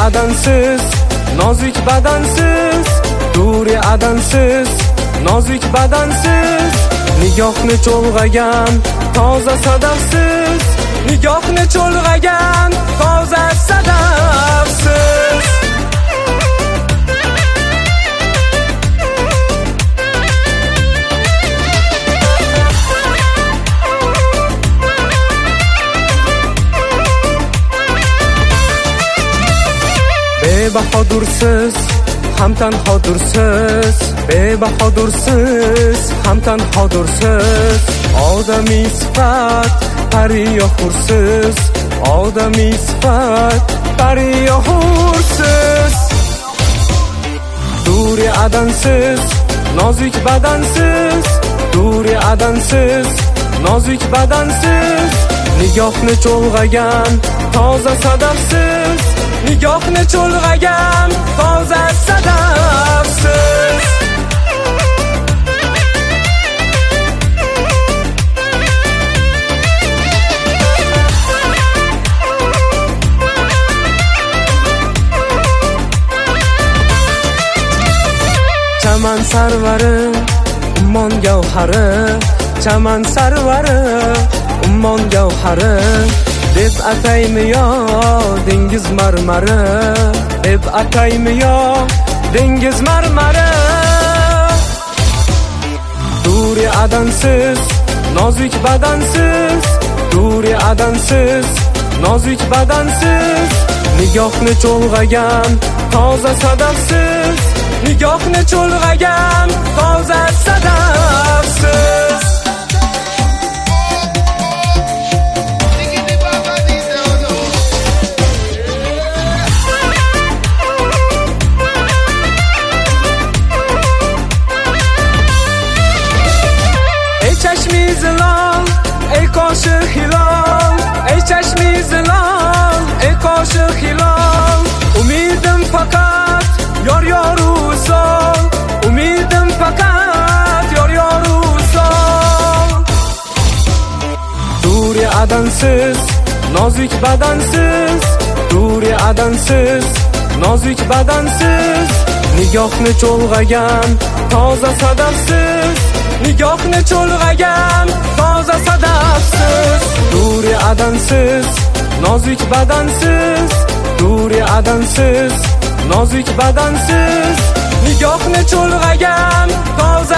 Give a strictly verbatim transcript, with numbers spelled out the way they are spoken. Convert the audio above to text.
adansiz, nozik badansiz, duri adansiz, nozik badansiz, nigohni cho'lg'agan toza sadafsiz, nigohni cho'lg'agan toza sadafsiz. Bebahodursiz, ham tanhodursiz, bebahodursiz, ham tanhodursiz, odamiy sifat pariyohursiz, odamiy sifat pariyohursiz. Duri adansiz, nozik badansiz, duri adansiz, nozik badansiz, nigohni cho'lg'agan toza sadafsiz, nigohni cho'lg'agan toza sadafsiz. Chaman sarvari, ummon gavhari, chaman sarvari, ummon gavhari, deb ataymi yo dengiz marmari, deb ataymi yo dengiz marmari. Duri adansiz, nozik badansiz, duri adansiz, nozik badansiz, nigohni cho'lg'agan toza sadafsiz, nigohni cho'lg'agan toza sadafsiz. Chashmi zilol, ey qoshi hilol, ey chashmi zilol, ey qoshi hilol, umidim faqat yor yoru sol, umidim faqat yor yoru sol. Duri adansiz, nozik badansiz, duri adansiz, nozik badansiz, nigohni cho'lg'agan toza sadafsiz, nigohni cho'lg'agan toza sadafsiz. Duri adansiz, nozik badansiz, duri adansiz, nozik badansiz, nigohni cho'lg'agan toza